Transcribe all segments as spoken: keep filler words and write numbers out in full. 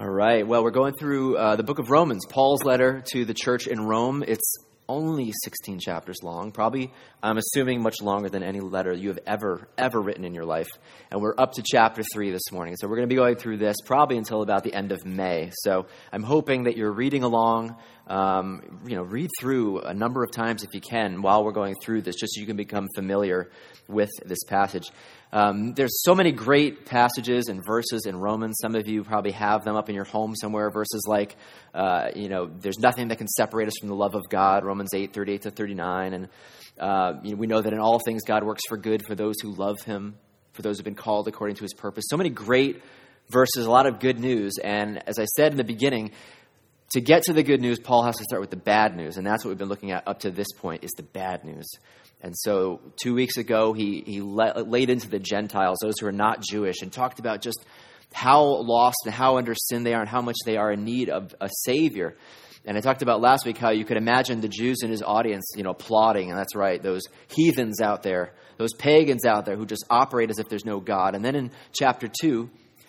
All right. Well, we're going through uh, the book of Romans, Paul's letter to the church in Rome. It's only sixteen chapters long, probably, I'm assuming, much longer than any letter you have ever, ever written in your life. And we're up to chapter three this morning. So we're going to be going through this probably until about the end of May. So I'm hoping that you're reading along. Um, you know, read through a number of times if you can while we're going through this, just so you can become familiar with this passage. Um, there's so many great passages and verses in Romans. Some of you probably have them up in your home somewhere. Verses like, uh, you know, there's nothing that can separate us from the love of God, Romans eight, thirty-eight to thirty-nine. And uh, you know, we know that in all things God works for good for those who love him, for those who have been called according to his purpose. So many great verses, a lot of good news. And as I said in the beginning, to get to the good news, Paul has to start with the bad news. And that's what we've been looking at up to this point, is the bad news. And so two weeks ago, he he let, laid into the Gentiles, those who are not Jewish, and talked about just how lost and how under sin they are and how much they are in need of a Savior. And I talked about last week how you could imagine the Jews in his audience, you know, applauding. And that's right, those heathens out there, those pagans out there who just operate as if there's no God. And then in chapter two,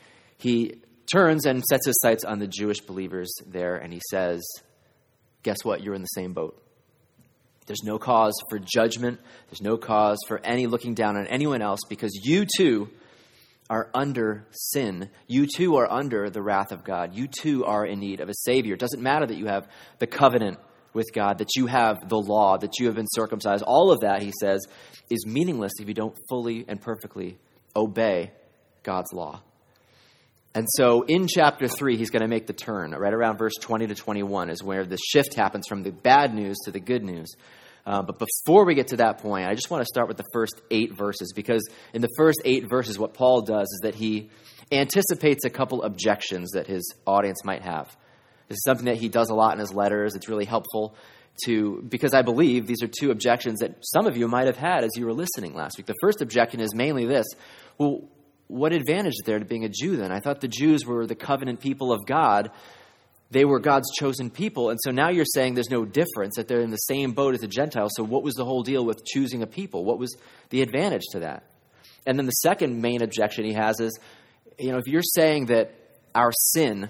he turns and sets his sights on the Jewish believers there, and he says, guess what? You're in the same boat. There's no cause for judgment. There's no cause for any looking down on anyone else, because you too are under sin. You too are under the wrath of God. You too are in need of a Savior. It doesn't matter that you have the covenant with God, that you have the law, that you have been circumcised. All of that, he says, is meaningless if you don't fully and perfectly obey God's law. And so in chapter three, he's going to make the turn. Right around verse twenty to twenty-one is where the shift happens from the bad news to the good news. Uh, but before we get to that point, I just want to start with the first eight verses, because in the first eight verses, what Paul does is that he anticipates a couple objections that his audience might have. This is something that he does a lot in his letters. It's really helpful to, because I believe these are two objections that some of you might have had as you were listening last week. The first objection is mainly this: well, what advantage is there to being a Jew then? I thought the Jews were the covenant people of God. They were God's chosen people. And so now you're saying there's no difference, that they're in the same boat as the Gentiles. So what was the whole deal with choosing a people? What was the advantage to that? And then the second main objection he has is, you know, if you're saying that our sin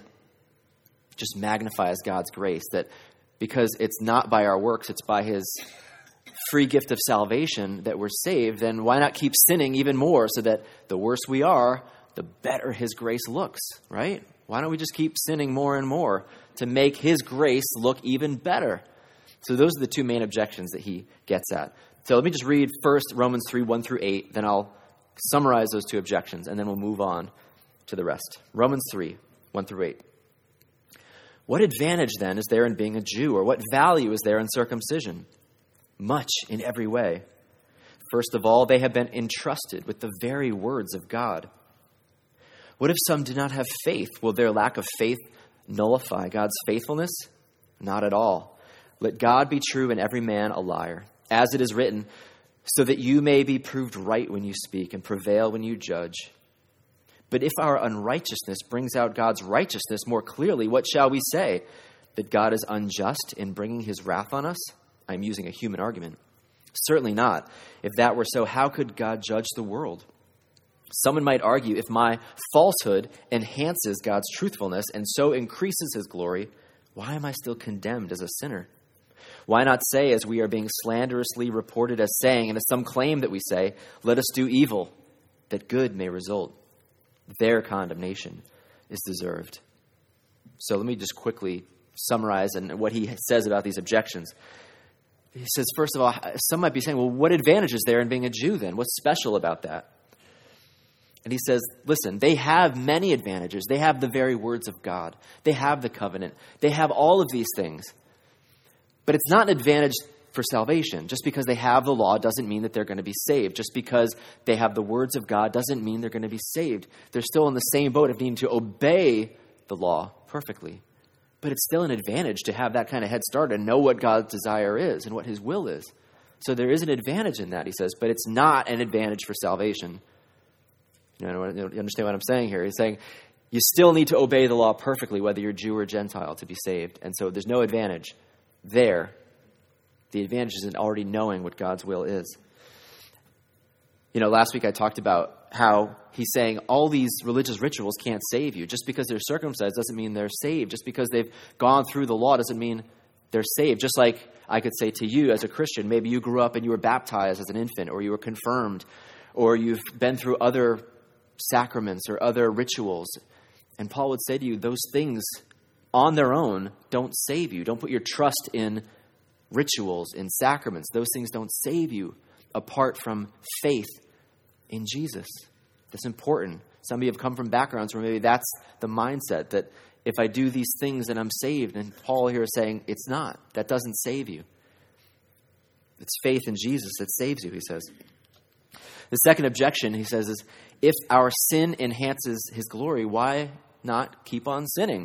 just magnifies God's grace, that because it's not by our works, it's by his free gift of salvation that we're saved, then why not keep sinning even more, so that the worse we are, the better his grace looks, right? Why don't we just keep sinning more and more to make his grace look even better? So those are the two main objections that he gets at. So let me just read first Romans three, one through eight, then I'll summarize those two objections, and then we'll move on to the rest. Romans three, one through eight. What advantage then is there in being a Jew, or what value is there in circumcision? Much in every way. First of all, they have been entrusted with the very words of God. What if some do not have faith? Will their lack of faith nullify God's faithfulness? Not at all. Let God be true and every man a liar, as it is written, so that you may be proved right when you speak and prevail when you judge. But if our unrighteousness brings out God's righteousness more clearly, what shall we say? That God is unjust in bringing his wrath on us? I'm using a human argument. Certainly not. If that were so, how could God judge the world? Someone might argue, if my falsehood enhances God's truthfulness and so increases his glory, why am I still condemned as a sinner? Why not say, as we are being slanderously reported as saying, and as some claim that we say, let us do evil, that good may result? Their condemnation is deserved. So let me just quickly summarize and what he says about these objections. He says, first of all, some might be saying, well, what advantage is there in being a Jew then? What's special about that? And he says, listen, they have many advantages. They have the very words of God. They have the covenant. They have all of these things. But it's not an advantage for salvation. Just because they have the law doesn't mean that they're going to be saved. Just because they have the words of God doesn't mean they're going to be saved. They're still in the same boat of needing to obey the law perfectly. But it's still an advantage to have that kind of head start and know what God's desire is and what his will is. So there is an advantage in that, he says, but it's not an advantage for salvation. You know, you understand what I'm saying here? He's saying you still need to obey the law perfectly, whether you're Jew or Gentile, to be saved. And so there's no advantage there. The advantage is in already knowing what God's will is. You know, last week I talked about how he's saying all these religious rituals can't save you. Just because they're circumcised doesn't mean they're saved. Just because they've gone through the law doesn't mean they're saved. Just like I could say to you as a Christian, maybe you grew up and you were baptized as an infant, or you were confirmed, or you've been through other sacraments or other rituals. And Paul would say to you, those things on their own don't save you. Don't put your trust in rituals, in sacraments. Those things don't save you apart from faith in Jesus. That's important. Some of you have come from backgrounds where maybe that's the mindset, that if I do these things then I'm saved. And Paul here is saying it's not. That doesn't save you. It's faith in Jesus that saves you, he says. The second objection, he says, is if our sin enhances his glory, why not keep on sinning?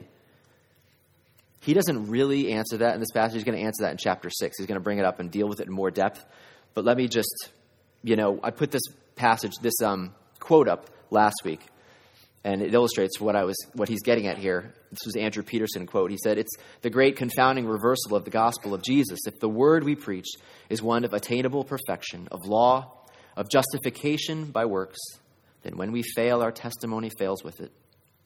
He doesn't really answer that in this passage. He's going to answer that in chapter six. He's going to bring it up and deal with it in more depth. But let me just, you know, I put this passage, this um, quote up last week, and it illustrates what I was, what he's getting at here. This was Andrew Peterson quote. He said, "It's the great confounding reversal of the gospel of Jesus. If the word we preach is one of attainable perfection, of law, of justification by works, then when we fail, our testimony fails with it.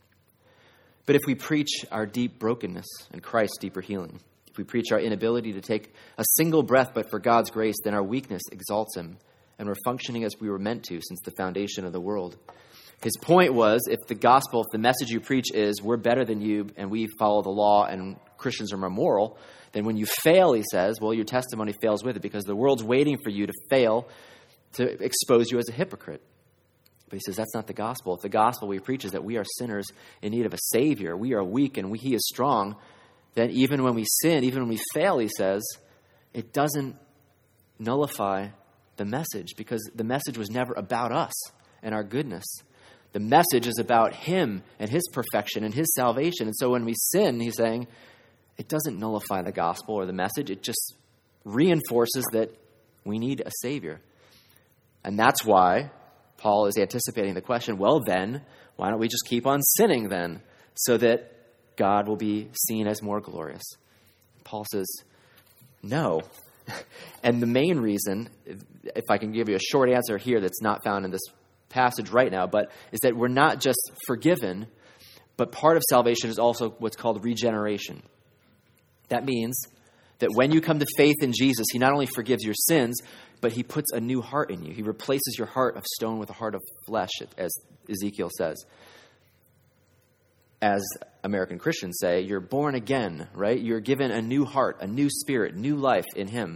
But if we preach our deep brokenness and Christ's deeper healing, if we preach our inability to take a single breath but for God's grace, then our weakness exalts him, and we're functioning as we were meant to since the foundation of the world." His point was, if the gospel, if the message you preach is we're better than you and we follow the law and Christians are more moral, then when you fail, he says, well, your testimony fails with it, because the world's waiting for you to fail to expose you as a hypocrite. But he says that's not the gospel. If the gospel we preach is that we are sinners in need of a Savior, we are weak and we, he is strong, then even when we sin, even when we fail, he says, it doesn't nullify the message, because the message was never about us and our goodness. The message is about him and his perfection and his salvation. And so when we sin, he's saying, it doesn't nullify the gospel or the message. It just reinforces that we need a Savior. And that's why Paul is anticipating the question, well then, why don't we just keep on sinning then, so that God will be seen as more glorious? Paul says, no. And the main reason, if I can give you a short answer here that's not found in this passage right now, but is that we're not just forgiven, but part of salvation is also what's called regeneration. That means that when you come to faith in Jesus, he not only forgives your sins, but he puts a new heart in you. He replaces your heart of stone with a heart of flesh, as Ezekiel says. As American Christians say, you're born again, right? You're given a new heart, a new spirit, new life in him.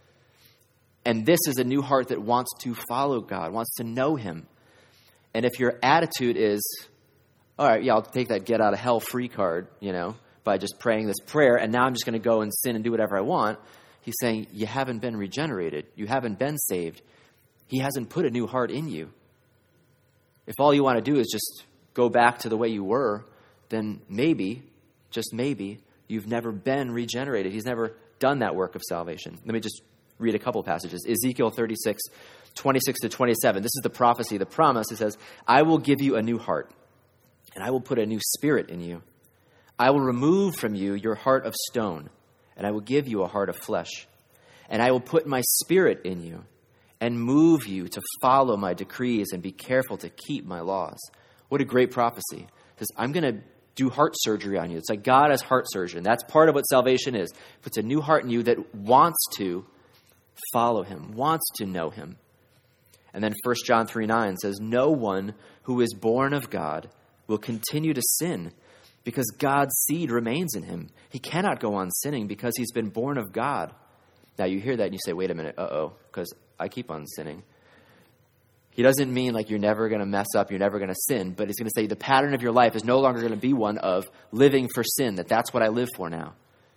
And this is a new heart that wants to follow God, wants to know him. And if your attitude is, all right, yeah, I'll take that get out of hell free card, you know, by just praying this prayer, and now I'm just going to go and sin and do whatever I want, he's saying you haven't been regenerated. You haven't been saved. He hasn't put a new heart in you. If all you want to do is just go back to the way you were, then maybe, just maybe, you've never been regenerated. He's never done that work of salvation. Let me just read a couple passages. Ezekiel thirty-six, twenty-six to twenty-seven. This is the prophecy, the promise. It says, I will give you a new heart, and I will put a new spirit in you. I will remove from you your heart of stone, and I will give you a heart of flesh. And I will put my spirit in you and move you to follow my decrees and be careful to keep my laws. What a great prophecy. It says, I'm going to do heart surgery on you. It's like God has heart surgery. That's part of what salvation is. It puts a new heart in you that wants to follow him, wants to know him. And then First John three nine says, no one who is born of God will continue to sin, because God's seed remains in him. He cannot go on sinning because he's been born of God. Now you hear that and you say, wait a minute, uh-oh, because I keep on sinning. He doesn't mean like you're never going to mess up, you're never going to sin, but he's going to say the pattern of your life is no longer going to be one of living for sin, that that's what I live for now.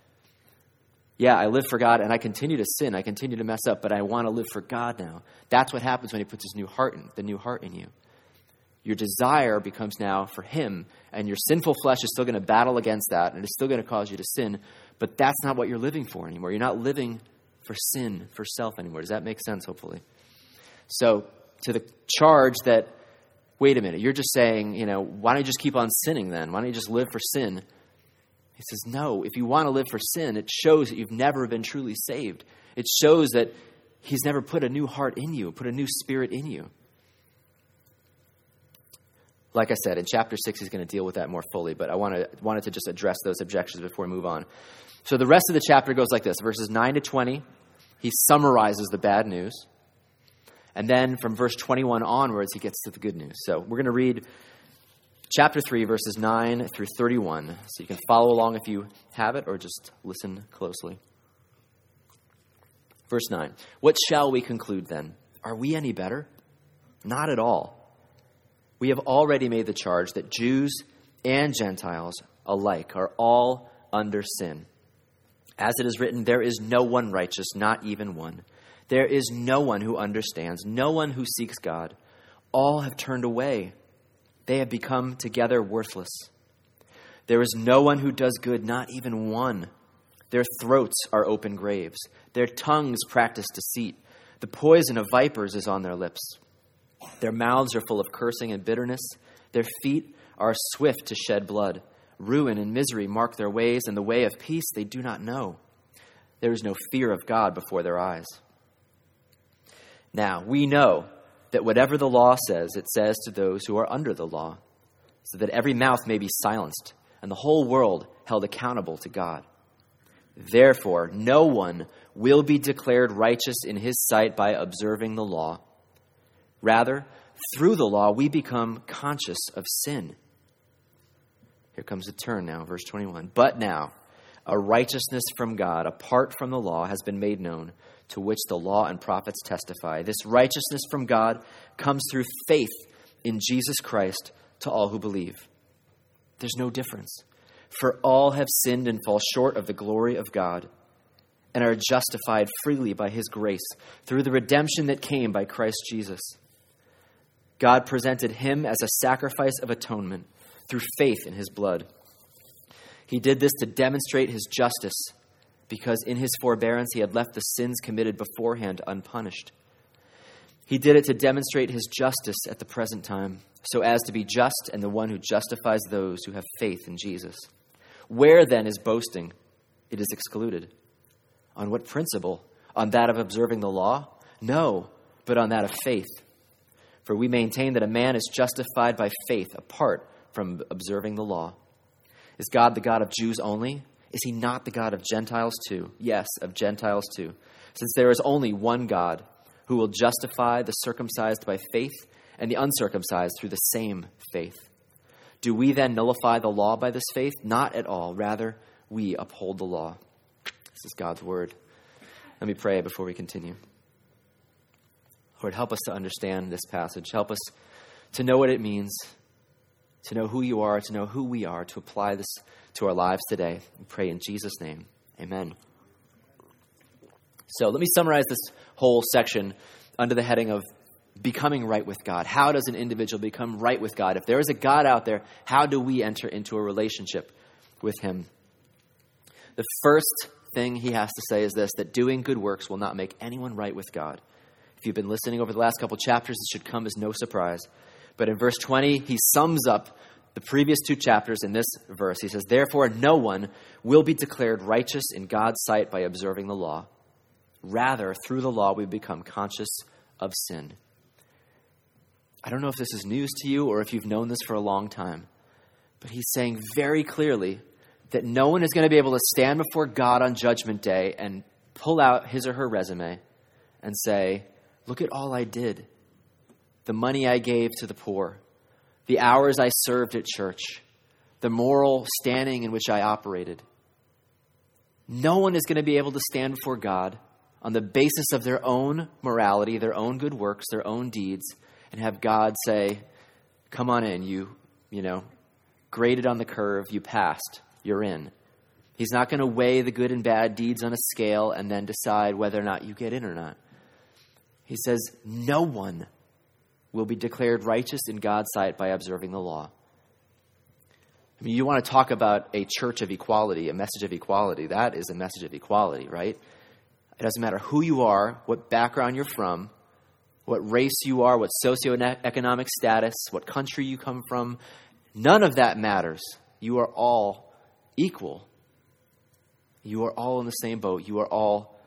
Yeah, I live for God and I continue to sin, I continue to mess up, but I want to live for God now. That's what happens when he puts his new heart in, the new heart in you. Your desire becomes now for him, and your sinful flesh is still going to battle against that, and it's still going to cause you to sin, but that's not what you're living for anymore. You're not living for sin, for self anymore. Does that make sense, hopefully? So, to the charge that, wait a minute, you're just saying, you know, why don't you just keep on sinning then? Why don't you just live for sin? He says, no, if you want to live for sin, it shows that you've never been truly saved. It shows that he's never put a new heart in you, put a new spirit in you. Like I said, in chapter six, he's going to deal with that more fully, but I wanted, wanted to just address those objections before we move on. So the rest of the chapter goes like this. Verses nine to twenty, he summarizes the bad news. And then from verse twenty-one onwards, he gets to the good news. So we're going to read chapter three, verses nine through thirty-one. So you can follow along if you have it, or just listen closely. Verse nine, what shall we conclude then? Are we any better? Not at all. We have already made the charge that Jews and Gentiles alike are all under sin. As it is written, there is no one righteous, not even one. There is no one who understands, no one who seeks God. All have turned away. They have become together worthless. There is no one who does good, not even one. Their throats are open graves. Their tongues practice deceit. The poison of vipers is on their lips. Their mouths are full of cursing and bitterness. Their feet are swift to shed blood. Ruin and misery mark their ways, and the way of peace they do not know. There is no fear of God before their eyes. Now, we know that whatever the law says, it says to those who are under the law, so that every mouth may be silenced, and the whole world held accountable to God. Therefore, no one will be declared righteous in his sight by observing the law. Rather, through the law, we become conscious of sin. Here comes the turn now, verse twenty-one. But now, a righteousness from God, apart from the law, has been made known, to which the law and prophets testify. This righteousness from God comes through faith in Jesus Christ to all who believe. There's no difference. For all have sinned and fall short of the glory of God, and are justified freely by his grace through the redemption that came by Christ Jesus. God presented him as a sacrifice of atonement through faith in his blood. He did this to demonstrate his justice, because in his forbearance he had left the sins committed beforehand unpunished. He did it to demonstrate his justice at the present time, so as to be just and the one who justifies those who have faith in Jesus. Where then is boasting? It is excluded. On what principle? On that of observing the law? No, but on that of faith. For we maintain that a man is justified by faith apart from observing the law. Is God the God of Jews only? Is he not the God of Gentiles too? Yes, of Gentiles too. Since there is only one God who will justify the circumcised by faith and the uncircumcised through the same faith. Do we then nullify the law by this faith? Not at all. Rather, we uphold the law. This is God's word. Let me pray before we continue. Lord, help us to understand this passage. Help us to know what it means, to know who you are, to know who we are, to apply this to our lives today. We pray in Jesus' name. Amen. So let me summarize this whole section under the heading of becoming right with God. How does an individual become right with God? If there is a God out there, how do we enter into a relationship with him? The first thing he has to say is this, that doing good works will not make anyone right with God. If you've been listening over the last couple chapters, it should come as no surprise. But in verse twenty, he sums up the previous two chapters in this verse. He says, therefore, no one will be declared righteous in God's sight by observing the law. Rather, through the law, we become conscious of sin. I don't know if this is news to you or if you've known this for a long time, but he's saying very clearly that no one is going to be able to stand before God on Judgment Day and pull out his or her resume and say, look at all I did. The money I gave to the poor, the hours I served at church, the moral standing in which I operated. No one is going to be able to stand before God on the basis of their own morality, their own good works, their own deeds, and have God say, come on in, you, you know, graded on the curve, you passed, you're in. He's not going to weigh the good and bad deeds on a scale and then decide whether or not you get in or not. He says, no one will be declared righteous in God's sight by observing the law. I mean, you want to talk about a church of equality, a message of equality. That is a message of equality, right? It doesn't matter who you are, what background you're from, what race you are, what socioeconomic status, what country you come from. None of that matters. You are all equal. You are all in the same boat. You are all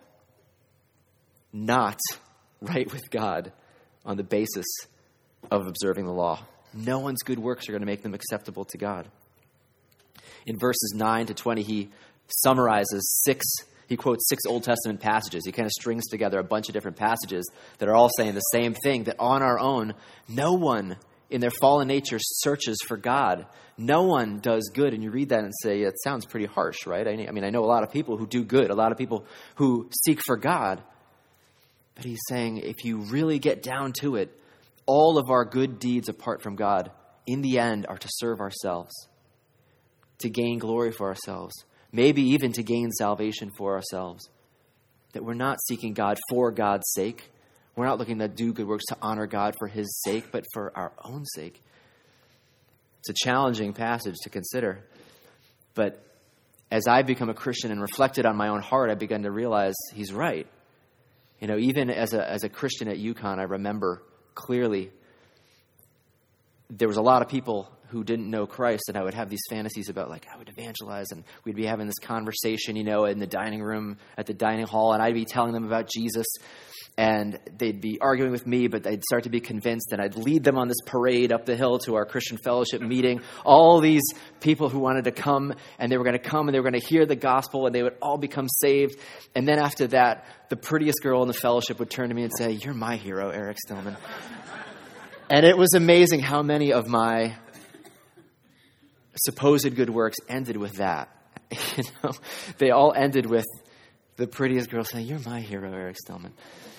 not right with God on the basis of observing the law. No one's good works are going to make them acceptable to God. In verses nine to twenty, he summarizes six, he quotes six Old Testament passages. He kind of strings together a bunch of different passages that are all saying the same thing, that on our own, no one in their fallen nature searches for God. No one does good. And you read that and say, it sounds pretty harsh, right? I mean, I know a lot of people who do good, a lot of people who seek for God. But he's saying, if you really get down to it, all of our good deeds apart from God, in the end, are to serve ourselves, to gain glory for ourselves, maybe even to gain salvation for ourselves. That we're not seeking God for God's sake. We're not looking to do good works to honor God for his sake, but for our own sake. It's a challenging passage to consider. But as I become a Christian and reflected on my own heart, I began to realize he's right. You know, even as a as a Christian at UConn, I remember clearly there was a lot of people who didn't know Christ, and I would have these fantasies about, like, I would evangelize, and we'd be having this conversation, you know, in the dining room, at the dining hall, and I'd be telling them about Jesus, and they'd be arguing with me, but they'd start to be convinced, and I'd lead them on this parade up the hill to our Christian fellowship meeting. All these people who wanted to come, and they were going to come, and they were going to hear the gospel, and they would all become saved. And then after that, the prettiest girl in the fellowship would turn to me and say, "You're my hero, Eric Stillman." And it was amazing how many of my supposed good works ended with that. You know, they all ended with the prettiest girl saying, "You're my hero, Eric Stillman."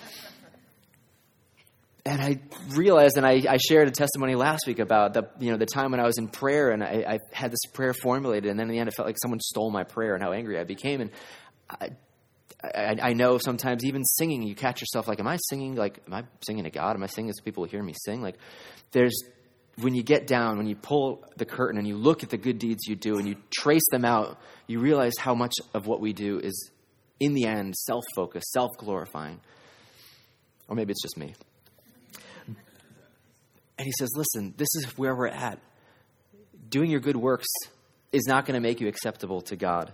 And I realized, and I, I shared a testimony last week about the you know the time when I was in prayer, and I, I had this prayer formulated, and then in the end, it felt like someone stole my prayer, and how angry I became. And I, I, I know sometimes even singing, you catch yourself like, am I singing? Like, am I singing to God? Am I singing so people will hear me sing? Like, there's when you get down, when you pull the curtain and you look at the good deeds you do and you trace them out, you realize how much of what we do is, in the end, self-focused, self-glorifying. Or maybe it's just me. And he says, listen, this is where we're at. Doing your good works is not going to make you acceptable to God.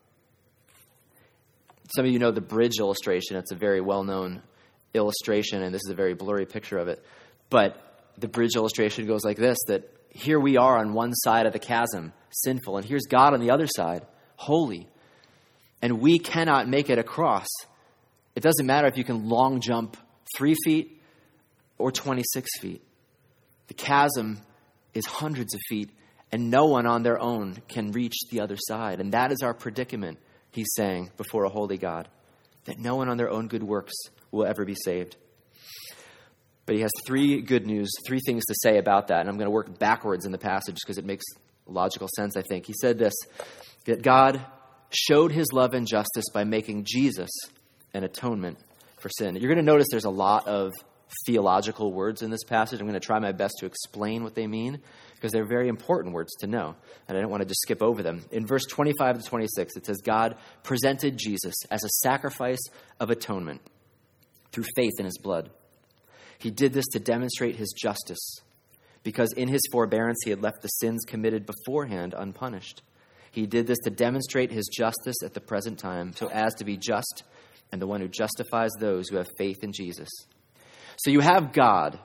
Some of you know the bridge illustration. It's a very well-known illustration, and this is a very blurry picture of it. But the bridge illustration goes like this, that here we are on one side of the chasm, sinful, and here's God on the other side, holy. And we cannot make it across. It doesn't matter if you can long jump three feet or twenty-six feet. The chasm is hundreds of feet, and no one on their own can reach the other side. And that is our predicament, he's saying, before a holy God, that no one on their own good works will ever be saved. But he has three good news, three things to say about that. And I'm going to work backwards in the passage because it makes logical sense, I think. He said this, that God showed his love and justice by making Jesus an atonement for sin. You're going to notice there's a lot of theological words in this passage. I'm going to try my best to explain what they mean because they're very important words to know, and I don't want to just skip over them. In verse twenty-five to twenty-six, it says, God presented Jesus as a sacrifice of atonement through faith in his blood. He did this to demonstrate his justice because in his forbearance he had left the sins committed beforehand unpunished. He did this to demonstrate his justice at the present time so as to be just and the one who justifies those who have faith in Jesus. So you have God,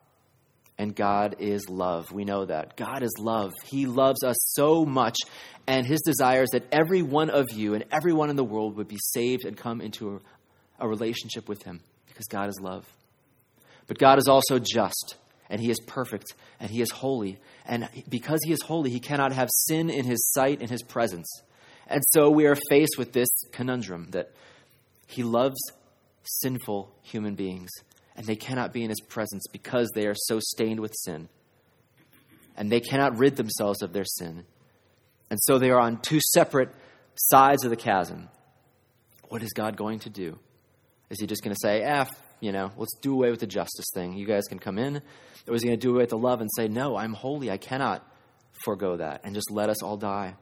and God is love. We know that. God is love. He loves us so much, and his desire is that every one of you and everyone in the world would be saved and come into a, a relationship with him because God is love. But God is also just, and he is perfect, and he is holy. And because he is holy, he cannot have sin in his sight, in his presence. And so we are faced with this conundrum that he loves sinful human beings, and they cannot be in his presence because they are so stained with sin. And they cannot rid themselves of their sin. And so they are on two separate sides of the chasm. What is God going to do? Is he just going to say, eh, you know, let's do away with the justice thing. You guys can come in. Or is he going to do away with the love and say, no, I'm holy. I cannot forego that. And just let us all die.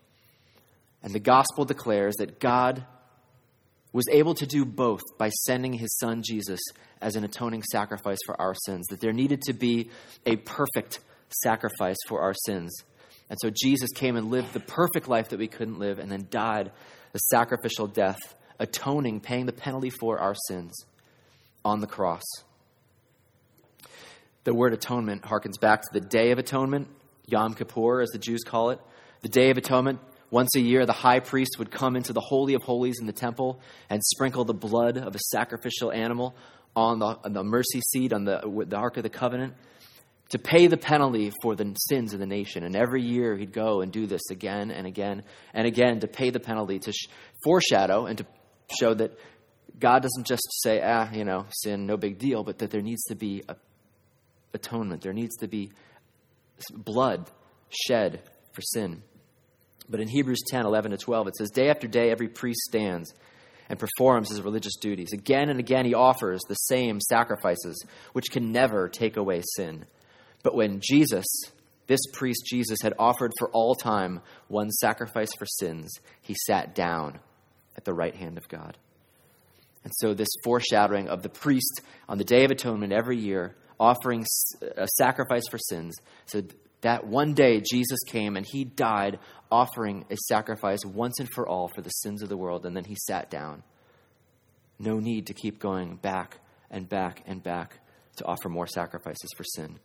And the gospel declares that God was able to do both by sending his son Jesus as an atoning sacrifice for our sins, that there needed to be a perfect sacrifice for our sins. And so Jesus came and lived the perfect life that we couldn't live and then died the sacrificial death, atoning, paying the penalty for our sins on the cross. The word atonement harkens back to the Day of Atonement, Yom Kippur, as the Jews call it. The Day of Atonement, once a year, the high priest would come into the Holy of Holies in the temple and sprinkle the blood of a sacrificial animal on the, on the mercy seat, on the, the Ark of the Covenant, to pay the penalty for the sins of the nation. And every year he'd go and do this again and again and again to pay the penalty, to sh- foreshadow and to show that God doesn't just say, ah, you know, sin, no big deal, but that there needs to be a atonement. There needs to be blood shed for sin. But in Hebrews ten, eleven to twelve, it says, day after day, every priest stands and performs his religious duties. Again and again, he offers the same sacrifices, which can never take away sin. But when Jesus, this priest Jesus, had offered for all time one sacrifice for sins, he sat down at the right hand of God. And so this foreshadowing of the priest on the Day of Atonement every year, offering a sacrifice for sins, so that one day Jesus came and he died offering a sacrifice once and for all for the sins of the world, and then he sat down. No need to keep going back and back and back to offer more sacrifices for sin.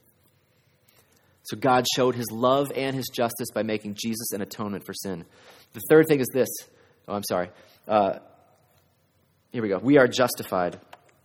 So God showed his love and his justice by making Jesus an atonement for sin. The third thing is this. Oh, I'm sorry. Uh, here we go. We are justified.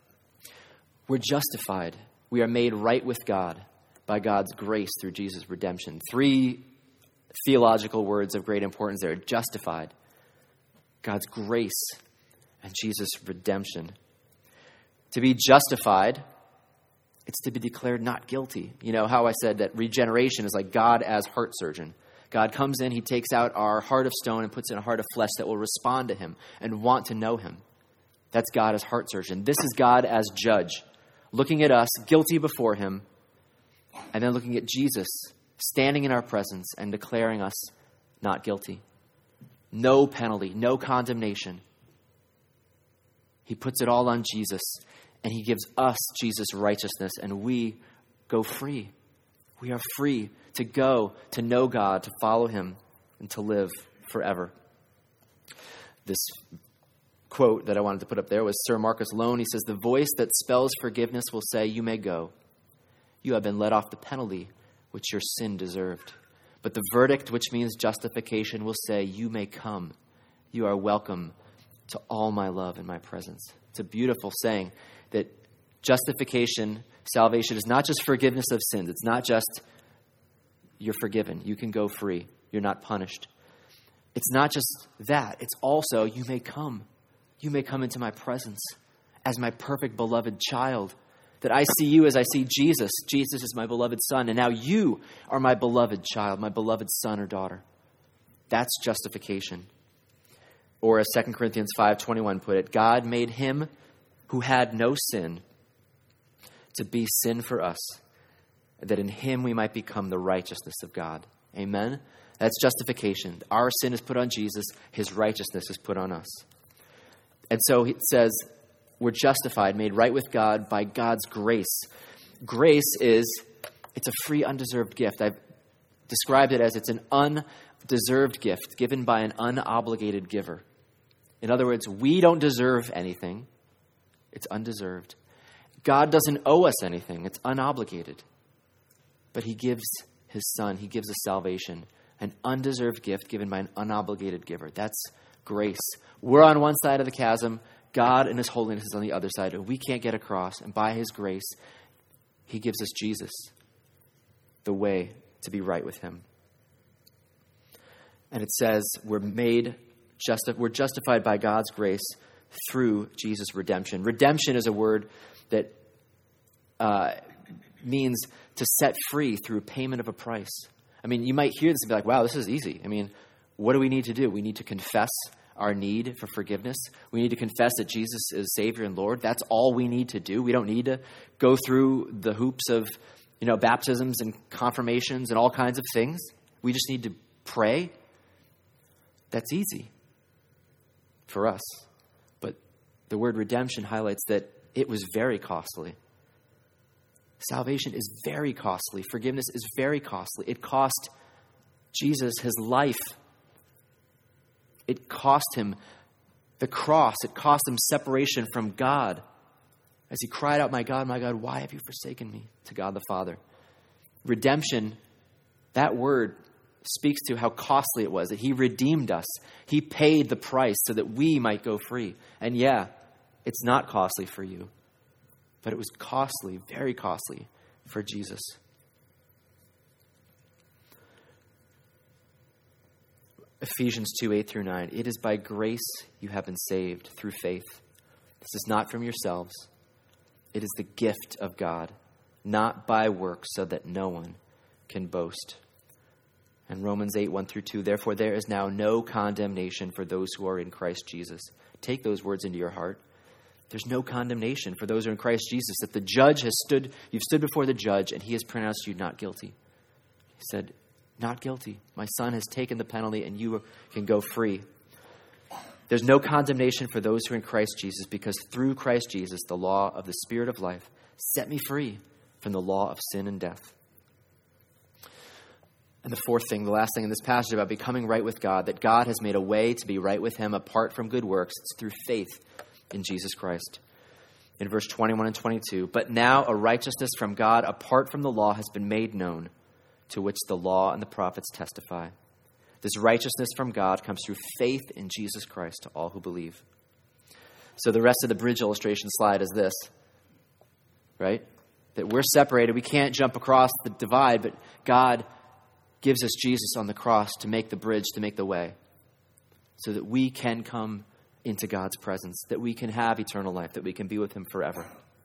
We're justified. We are made right with God by God's grace through Jesus' redemption. Three theological words of great importance there. Justified, God's grace, and Jesus' redemption. To be justified, it's to be declared not guilty. You know how I said that regeneration is like God as heart surgeon. God comes in, he takes out our heart of stone and puts in a heart of flesh that will respond to him and want to know him. That's God as heart surgeon. This is God as judge, looking at us, guilty before him, and then looking at Jesus, standing in our presence and declaring us not guilty. No penalty, no condemnation. He puts it all on Jesus, and he gives us Jesus' righteousness, and we go free. We are free to go, to know God, to follow him, and to live forever. This quote that I wanted to put up there was Sir Marcus Loane. He says, the voice that spells forgiveness will say, you may go. You have been let off the penalty which your sin deserved. But the verdict, which means justification, will say, you may come. You are welcome to all my love and my presence. It's a beautiful saying that justification, salvation, is not just forgiveness of sins. It's not just you're forgiven. You can go free. You're not punished. It's not just that. It's also you may come. You may come into my presence as my perfect beloved child. That I see you as I see Jesus. Jesus is my beloved son. And now you are my beloved child, my beloved son or daughter. That's justification. Or as Second Corinthians five twenty-one put it, God made him who had no sin to be sin for us, that in him we might become the righteousness of God. Amen? That's justification. Our sin is put on Jesus. His righteousness is put on us. And so it says, we're justified, made right with God by God's grace. Grace is, it's a free, undeserved gift. I've described it as it's an undeserved gift given by an unobligated giver. In other words, we don't deserve anything. It's undeserved. God doesn't owe us anything. It's unobligated. But he gives his son. He gives us salvation. An undeserved gift given by an unobligated giver. That's grace. We're on one side of the chasm. God in his holiness is on the other side. We can't get across. And by his grace, he gives us Jesus, the way to be right with him. And it says we're made, justi- we're justified by God's grace through Jesus' redemption. Redemption is a word that uh, means to set free through payment of a price. I mean, you might hear this and be like, wow, this is easy. I mean, what do we need to do? We need to confess our need for forgiveness. We need to confess that Jesus is Savior and Lord. That's all we need to do. We don't need to go through the hoops of, you know, baptisms and confirmations and all kinds of things. We just need to pray. That's easy for us. But the word redemption highlights that it was very costly. Salvation is very costly. Forgiveness is very costly. It cost Jesus his life. It cost him the cross. It cost him separation from God. As he cried out, "My God, my God, why have you forsaken me?" to God the Father. Redemption, that word speaks to how costly it was, that he redeemed us. He paid the price so that we might go free. And yeah, it's not costly for you, but it was costly, very costly for Jesus. Ephesians two, eight through nine. It is by grace you have been saved through faith. This is not from yourselves. It is the gift of God, not by works, so that no one can boast. And Romans eight, one through two. Therefore, there is now no condemnation for those who are in Christ Jesus. Take those words into your heart. There's no condemnation for those who are in Christ Jesus. That the judge has stood, you've stood before the judge, and he has pronounced you not guilty. He said, not guilty. My son has taken the penalty, and you can go free. There's no condemnation for those who are in Christ Jesus, because through Christ Jesus, the law of the Spirit of life set me free from the law of sin and death. And the fourth thing, the last thing in this passage about becoming right with God, that God has made a way to be right with him apart from good works. It's through faith in Jesus Christ. In verse twenty-one and twenty-two, but now a righteousness from God apart from the law has been made known, to which the law and the prophets testify. This righteousness from God comes through faith in Jesus Christ to all who believe. So the rest of the bridge illustration slide is this, right? That we're separated. We can't jump across the divide, but God gives us Jesus on the cross to make the bridge, to make the way, so that we can come into God's presence, that we can have eternal life, that we can be with him forever.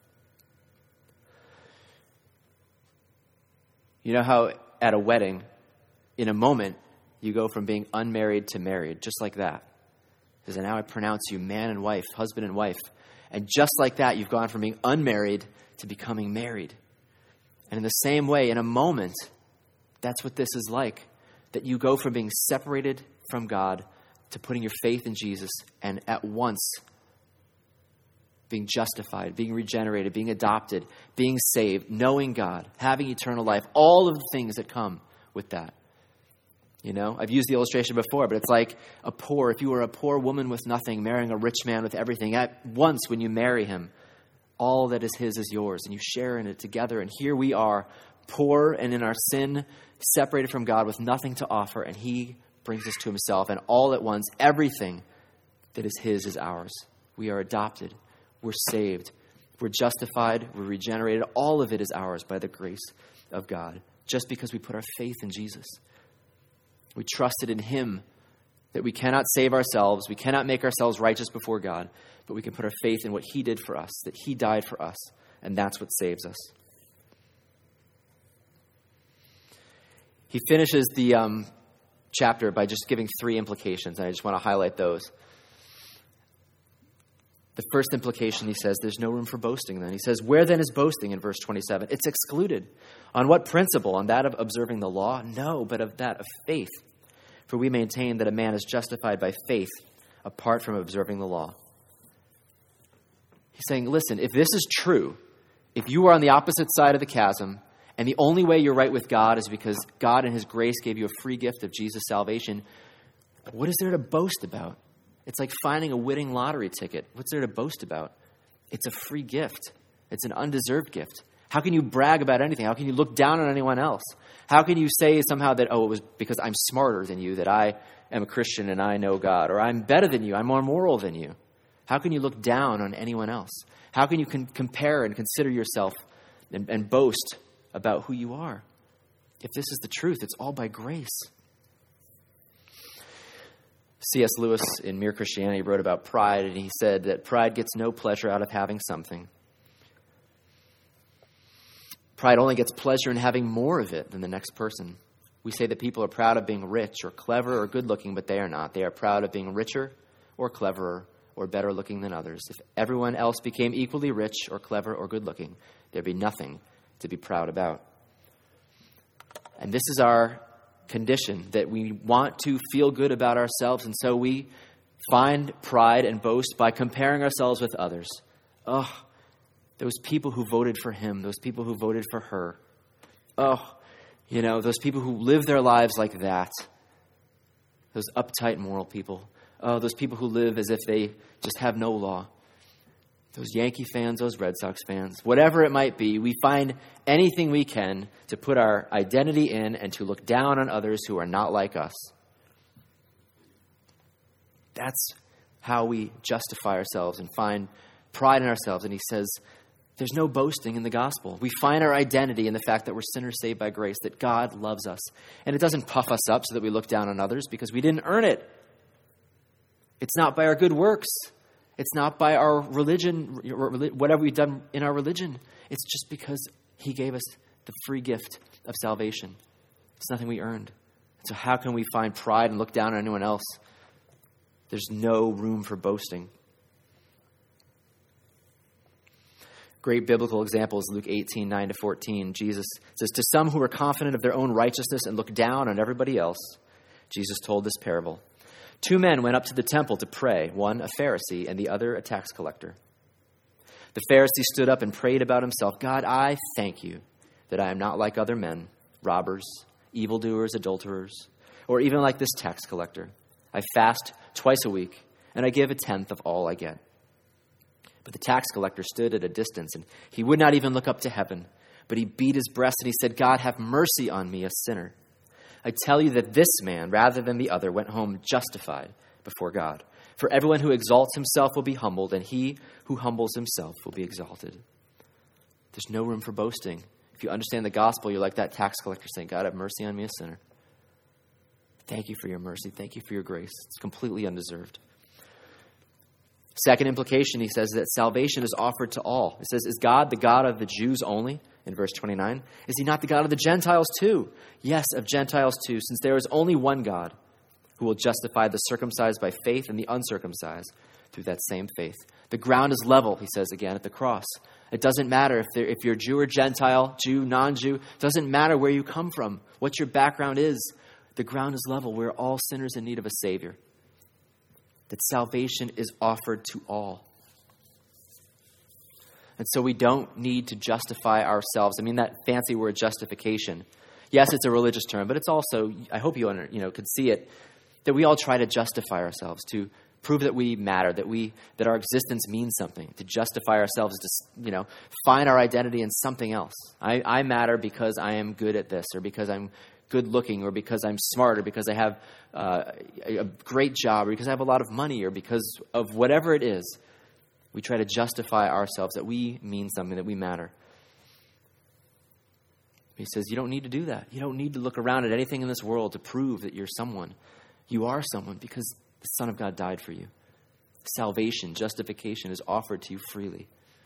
You know how at a wedding, in a moment, you go from being unmarried to married, just like that. Because now I pronounce you man and wife, husband and wife. And just like that, you've gone from being unmarried to becoming married. And in the same way, in a moment, that's what this is like. That you go from being separated from God to putting your faith in Jesus, and at once being justified, being regenerated, being adopted, being saved, knowing God, having eternal life, all of the things that come with that. You know, I've used the illustration before, but it's like a poor, if you were a poor woman with nothing, marrying a rich man with everything, at once when you marry him, all that is his is yours, and you share in it together. And here we are, poor and in our sin, separated from God with nothing to offer, and he brings us to himself, and all at once, everything that is his is ours. We are adopted. We're saved. We're justified. We're regenerated. All of it is ours by the grace of God, just because we put our faith in Jesus. We trusted in him, that we cannot save ourselves. We cannot make ourselves righteous before God, but we can put our faith in what he did for us, that he died for us, and that's what saves us. He finishes the um, chapter by just giving three implications, and I just want to highlight those. The first implication, he says, there's no room for boasting then. He says, where then is boasting in verse twenty-seven? It's excluded. On what principle? On that of observing the law? No, but of that of faith. For we maintain that a man is justified by faith apart from observing the law. He's saying, listen, if this is true, if you are on the opposite side of the chasm, and the only way you're right with God is because God in his grace gave you a free gift of Jesus' salvation, what is there to boast about? It's like finding a winning lottery ticket. What's there to boast about? It's a free gift. It's an undeserved gift. How can you brag about anything? How can you look down on anyone else? How can you say somehow that, oh, it was because I'm smarter than you, that I am a Christian and I know God, or I'm better than you, I'm more moral than you? How can you look down on anyone else? How can you con- compare and consider yourself and, and boast about who you are? If this is the truth, it's all by grace. C S Lewis in Mere Christianity wrote about pride, and he said that pride gets no pleasure out of having something. Pride only gets pleasure in having more of it than the next person. We say that people are proud of being rich or clever or good looking, but they are not. They are proud of being richer or cleverer or better looking than others. If everyone else became equally rich or clever or good looking, there'd be nothing to be proud about. And this is our condition, that we want to feel good about ourselves, and so we find pride and boast by comparing ourselves with others. Oh, those people who voted for him, those people who voted for her. Oh, you know, those people who live their lives like that. Those uptight moral people. Oh, those people who live as if they just have no law. those Yankee fans, those Red Sox fans, whatever it might be, we find anything we can to put our identity in and to look down on others who are not like us. That's how we justify ourselves and find pride in ourselves. And he says, there's no boasting in the gospel. We find our identity in the fact that we're sinners saved by grace, that God loves us. And it doesn't puff us up so that we look down on others because we didn't earn it. It's not by our good works. It's not by our religion, whatever we've done in our religion. It's just because he gave us the free gift of salvation. It's nothing we earned. So how can we find pride and look down on anyone else? There's no room for boasting. Great biblical example is Luke eighteen, nine to fourteen. Jesus says, to some who were confident of their own righteousness and looked down on everybody else, Jesus told this parable. Two men went up to the temple to pray, one a Pharisee and the other a tax collector. The Pharisee stood up and prayed about himself, God, I thank you that I am not like other men, robbers, evildoers, adulterers, or even like this tax collector. I fast twice a week, and I give a tenth of all I get. But the tax collector stood at a distance, and he would not even look up to heaven, but he beat his breast and he said, God, have mercy on me, a sinner. I tell you that this man, rather than the other, went home justified before God. For everyone who exalts himself will be humbled, and he who humbles himself will be exalted. There's no room for boasting. If you understand the gospel, you're like that tax collector saying, God, have mercy on me, a sinner. Thank you for your mercy. Thank you for your grace. It's completely undeserved. Second implication, he says that salvation is offered to all. It says, is God the God of the Jews only? In verse twenty-nine, is he not the God of the Gentiles too? Yes, of Gentiles too, since there is only one God who will justify the circumcised by faith and the uncircumcised through that same faith. The ground is level, he says again, at the cross. It doesn't matter if, if you're Jew or Gentile, Jew, non-Jew. It doesn't matter where you come from, what your background is. The ground is level. We're all sinners in need of a Savior. That salvation is offered to all. And so we don't need to justify ourselves. I mean, that fancy word justification. Yes, it's a religious term, but it's also, I hope you, under, you know, could see it, that we all try to justify ourselves, to prove that we matter, that we that our existence means something. To justify ourselves is to, you know, find our identity in something else. I, I matter because I am good at this, or because I'm good looking, or because I'm smart, or because I have uh, a great job, or because I have a lot of money, or because of whatever it is. We try to justify ourselves that we mean something, that we matter. He says, you don't need to do that. You don't need to look around at anything in this world to prove that you're someone. You are someone because the Son of God died for you. Salvation, justification is offered to you freely.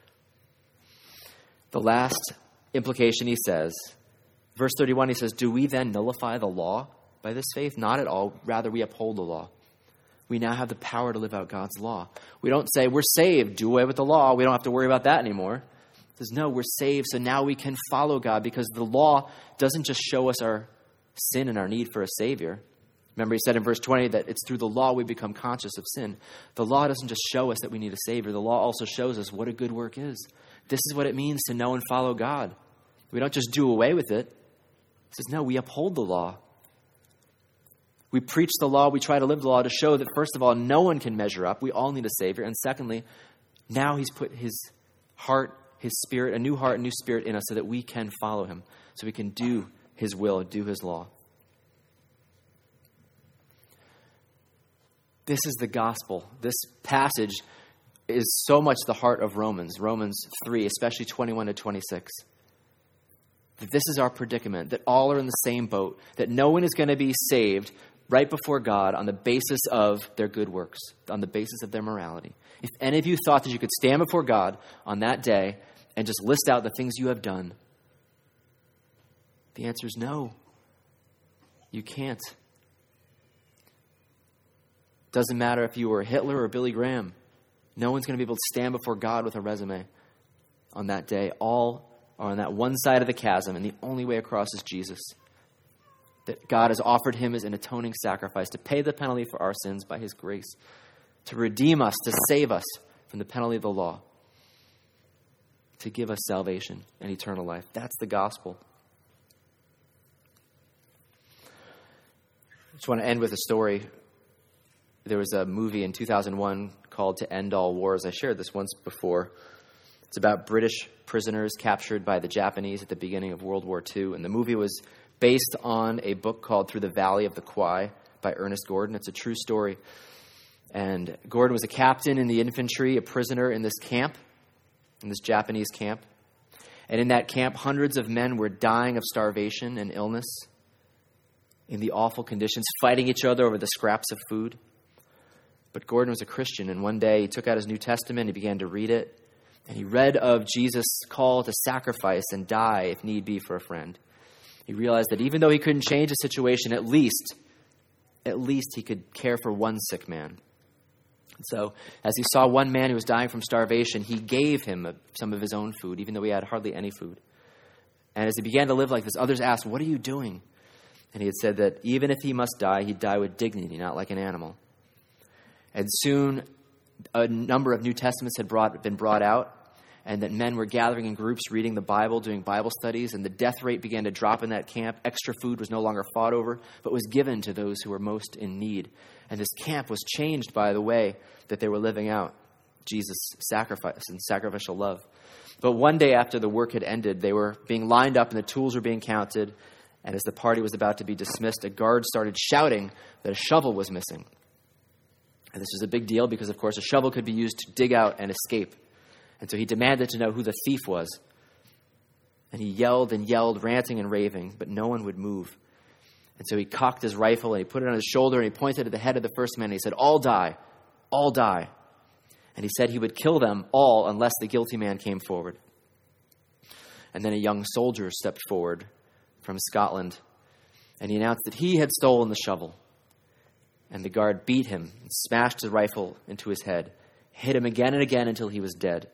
The last implication he says, verse thirty-one, he says, do we then nullify the law by this faith? Not at all. Rather, we uphold the law. We now have the power to live out God's law. We don't say, we're saved, do away with the law. We don't have to worry about that anymore. It says, no, we're saved, so now we can follow God, because the law doesn't just show us our sin and our need for a Savior. Remember, he said in verse twenty that it's through the law we become conscious of sin. The law doesn't just show us that we need a Savior. The law also shows us what a good work is. This is what it means to know and follow God. We don't just do away with it. He says, no, we uphold the law. We preach the law, we try to live the law to show that, first of all, no one can measure up. We all need a Savior. And secondly, now he's put his heart, his spirit, a new heart, a new spirit in us so that we can follow him, so we can do his will, do his law. This is the gospel. This passage is so much the heart of Romans, Romans three, especially twenty-one to twenty-six. That this is our predicament, that all are in the same boat, that no one is going to be saved right before God on the basis of their good works, on the basis of their morality. If any of you thought that you could stand before God on that day and just list out the things you have done, the answer is no. You can't. Doesn't matter if you were Hitler or Billy Graham. No one's going to be able to stand before God with a resume on that day. All are on that one side of the chasm, and the only way across is Jesus. That God has offered him as an atoning sacrifice to pay the penalty for our sins by his grace, to redeem us, to save us from the penalty of the law, to give us salvation and eternal life. That's the gospel. I just want to end with a story. there was a movie in two thousand one called To End All Wars. I shared this once before. It's about British prisoners captured by the Japanese at the beginning of World War Two. And the movie was based on a book called Through the Valley of the Kwai by Ernest Gordon. It's a true story. And Gordon was a captain in the infantry, a prisoner in this camp, in this Japanese camp. And in that camp, hundreds of men were dying of starvation and illness in the awful conditions, fighting each other over the scraps of food. But Gordon was a Christian, and one day he took out his New Testament, he began to read it, and he read of Jesus' call to sacrifice and die if need be for a friend. He realized that even though he couldn't change the situation, at least, at least he could care for one sick man. So as he saw one man who was dying from starvation, he gave him some of his own food, even though he had hardly any food. And as he began to live like this, others asked, "What are you doing?" And he had said that even if he must die, he'd die with dignity, not like an animal. And soon a number of New Testaments had brought, been brought out, and that men were gathering in groups, reading the Bible, doing Bible studies, and the death rate began to drop in that camp. Extra food was no longer fought over, but was given to those who were most in need. And this camp was changed by the way that they were living out Jesus' sacrifice and sacrificial love. But one day after the work had ended, they were being lined up and the tools were being counted. And as the party was about to be dismissed, a guard started shouting that a shovel was missing. And this was a big deal because, of course, a shovel could be used to dig out and escape. And so he demanded to know who the thief was. And he yelled and yelled, ranting and raving, but no one would move. And so he cocked his rifle and he put it on his shoulder and he pointed at the head of the first man and he said, "All die, all die." And he said he would kill them all unless the guilty man came forward. And then a young soldier stepped forward from Scotland and he announced that he had stolen the shovel. And the guard beat him and smashed the rifle into his head, hit him again and again until he was dead.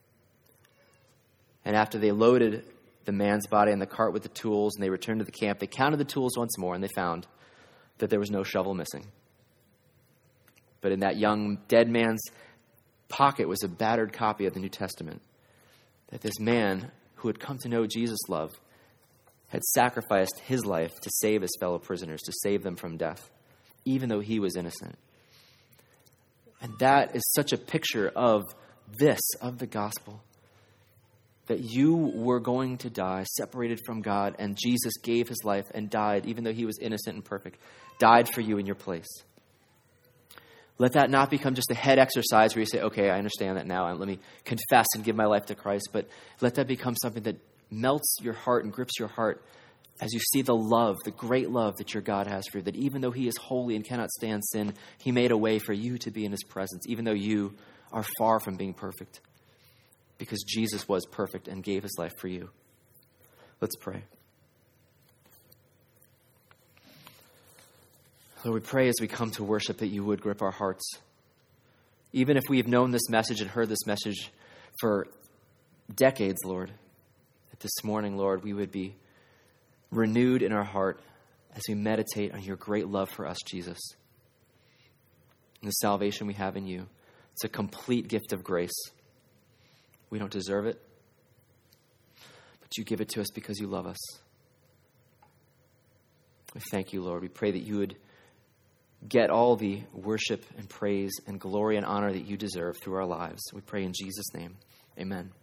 And after they loaded the man's body in the cart with the tools and they returned to the camp, they counted the tools once more and they found that there was no shovel missing. But in that young dead man's pocket was a battered copy of the New Testament, that this man who had come to know Jesus' love had sacrificed his life to save his fellow prisoners, to save them from death, even though he was innocent. And that is such a picture of this, of the gospel. That you were going to die separated from God, and Jesus gave his life and died, even though he was innocent and perfect, died for you in your place. Let that not become just a head exercise where you say, "Okay, I understand that now, and let me confess and give my life to Christ." But let that become something that melts your heart and grips your heart as you see the love, the great love that your God has for you, that even though he is holy and cannot stand sin, he made a way for you to be in his presence, even though you are far from being perfect. Because Jesus was perfect and gave his life for you. Let's pray. Lord, we pray as we come to worship that you would grip our hearts. Even if we have known this message and heard this message for decades, Lord, that this morning, Lord, we would be renewed in our heart as we meditate on your great love for us, Jesus. And the salvation we have in you. It's a complete gift of grace. We don't deserve it, but you give it to us because you love us. We thank you, Lord. We pray that you would get all the worship and praise and glory and honor that you deserve through our lives. We pray in Jesus' name. Amen.